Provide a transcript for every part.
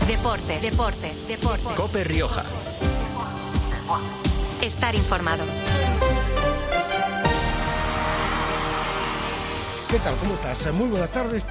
Deportes. COPE Rioja. Estar informado. ¿Qué tal? ¿Cómo estás? Muy buenas tardes,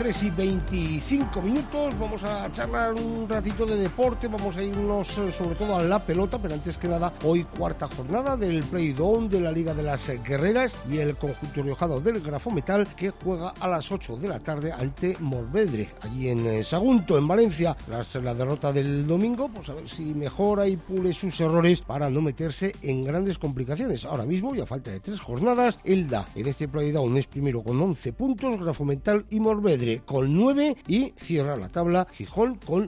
3:25. Vamos a charlar un ratito de deporte, vamos a irnos sobre todo a la pelota, pero antes que nada, hoy cuarta jornada del Play-Down de la Liga de las Guerreras y el conjunto riojano del Grafometal que juega a las 8 de la tarde ante Morvedre, allí en Sagunto, en Valencia. Tras la derrota del domingo, pues a ver si mejora y pule sus errores para no meterse en grandes complicaciones. Ahora mismo, y a falta de 3 jornadas, Elda en este Play-Down es primero con 11 puntos, Grafometal y Morvedre con 9 y cierra la tabla Gijón con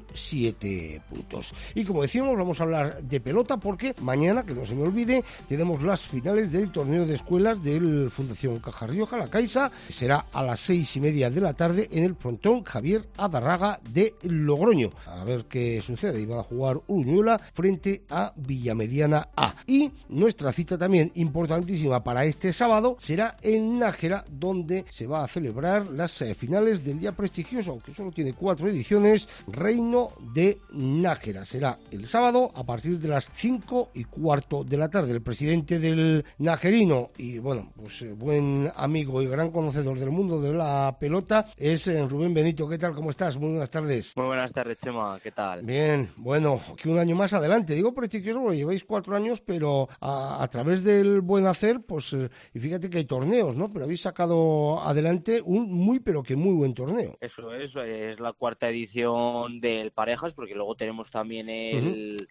7 puntos. Y como decíamos, vamos a hablar de pelota porque mañana, que no se me olvide, tenemos las finales del torneo de escuelas del Fundación Caja Rioja, la Caixa. Será a las 6:30 de la tarde en el frontón Javier Adarraga de Logroño. A ver qué sucede. Y va a jugar Uruñuela frente a Villamediana A. Y nuestra cita también importantísima para este sábado será en Nájera, donde se va a celebrar las finales del ya prestigioso, aunque solo tiene 4 ediciones, Reino de Nájera. Será el sábado a partir de las 5:15 de la tarde. El presidente del najerino y bueno, pues buen amigo y gran conocedor del mundo de la pelota es Rubén Benito. ¿Qué tal? ¿Cómo estás? Muy buenas tardes. Muy buenas tardes, Chema. ¿Qué tal? Bien, bueno, que un año más adelante. Digo prestigioso porque lleváis 4 años, pero a través del buen hacer, pues, y fíjate que hay torneos, ¿no? Pero habéis sacado adelante un muy pero que muy buen torneo. Eso es la cuarta edición del Parejas, porque luego tenemos también el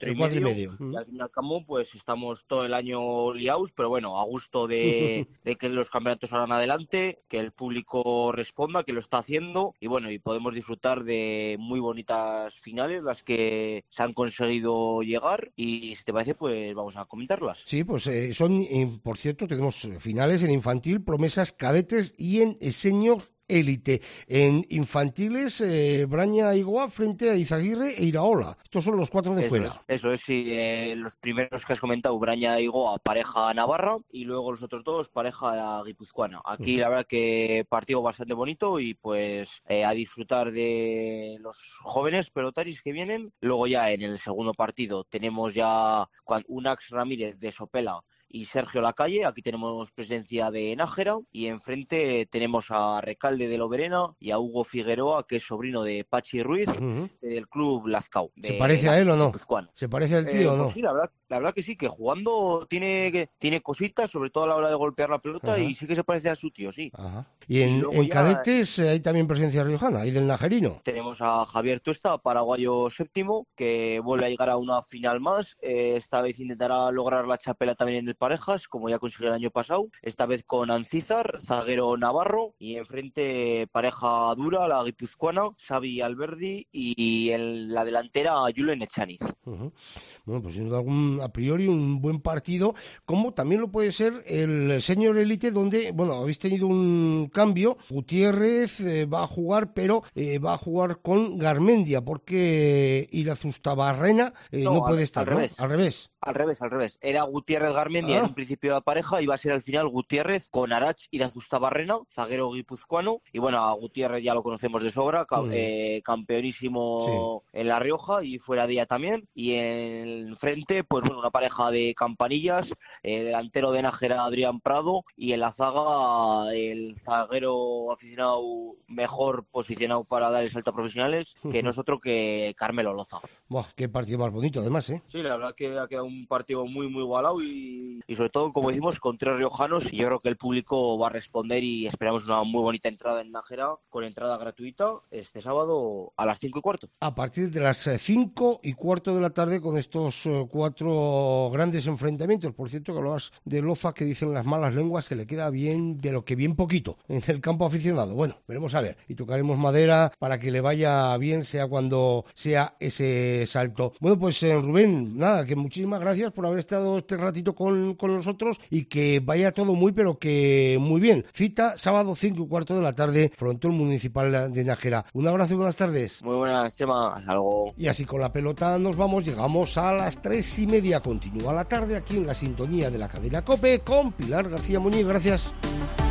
4,5. Y al fin y al cabo, pues estamos todo el año liados, pero bueno, a gusto de que los campeonatos salgan adelante, que el público responda, que lo está haciendo, y bueno, y podemos disfrutar de muy bonitas finales, las que se han conseguido llegar, y si te parece, pues vamos a comentarlas. Sí, pues por cierto, tenemos finales en infantil, promesas, cadetes y en senior élite. En infantiles, Braña Igoa frente a Izaguirre e Iraola. Estos son los 4 de fuera. Eso es, sí. Los primeros que has comentado, Braña Igoa, pareja navarra, y luego los otros dos, pareja guipuzcoana. Aquí la verdad que partido bastante bonito y pues a disfrutar de los jóvenes pelotaris que vienen. Luego ya en el segundo partido tenemos ya Unax Ramírez de Sopela y Sergio Lacalle. Aquí tenemos presencia de Nájera, y enfrente tenemos a Recalde de Loberena y a Hugo Figueroa, que es sobrino de Pachi Ruiz, del club Lazcao. ¿Se parece a él o no? ¿Se parece al tío o no? Pues sí, la verdad que sí, que jugando tiene cositas, sobre todo a la hora de golpear la pelota, y sí que se parece a su tío, sí. Ajá. Y en cadetes hay también presencia riojana, y del najerino. Tenemos a Javier Tuesta, paraguayo séptimo, que vuelve a llegar a una final más. Esta vez intentará lograr la chapela también en el Parejas, como ya consiguió el año pasado, esta vez con Ancízar, zaguero navarro, y enfrente pareja dura, la guipuzcoana, Xavi Alberdi, y en la delantera Julen Echaniz. Bueno, pues sin duda a priori un buen partido, como también lo puede ser el Senior Elite, donde, bueno, habéis tenido un cambio. Gutiérrez va a jugar, pero va a jugar con Garmendia, porque Irazustabarrena no puede estar, ¿no? Al revés. Era Gutiérrez Garmendia en un principio de pareja, iba a ser al final Gutiérrez con Arach Irazustabarrena, zaguero guipuzcoano, y bueno, a Gutiérrez ya lo conocemos de sobra, campeonísimo en La Rioja y fuera de ella también, y en frente, pues bueno, una pareja de campanillas, delantero de Nájera Adrián Prado, y en la zaga el zaguero aficionado mejor posicionado para dar el salto a profesionales, que no es otro que Carmelo Loza. Buah, qué partido más bonito además, ¿eh? Sí, la verdad que ha quedado un partido muy muy igualado y sobre todo, como decimos, con 3 riojanos, y yo creo que el público va a responder y esperamos una muy bonita entrada en Nájera, con entrada gratuita este sábado a las 5:15. A partir de las 5:15 de la tarde, con estos 4 grandes enfrentamientos. Por cierto, que hablabas de Loza, que dicen las malas lenguas que le queda bien, pero que bien poquito en el campo aficionado. Bueno, veremos a ver, y tocaremos madera para que le vaya bien, sea cuando sea ese salto. Bueno, pues Rubén, nada, que muchísimas gracias por haber estado este ratito con nosotros, y que vaya todo muy, pero que muy bien. Cita sábado 5:15 de la tarde, frontón municipal de Nájera. Un abrazo y buenas tardes. Muy buenas, Chema. Hasta luego. Y así con la pelota nos vamos, llegamos a las 3:30. Continúa la tarde aquí en la sintonía de la cadena COPE con Pilar García Muñiz. Gracias.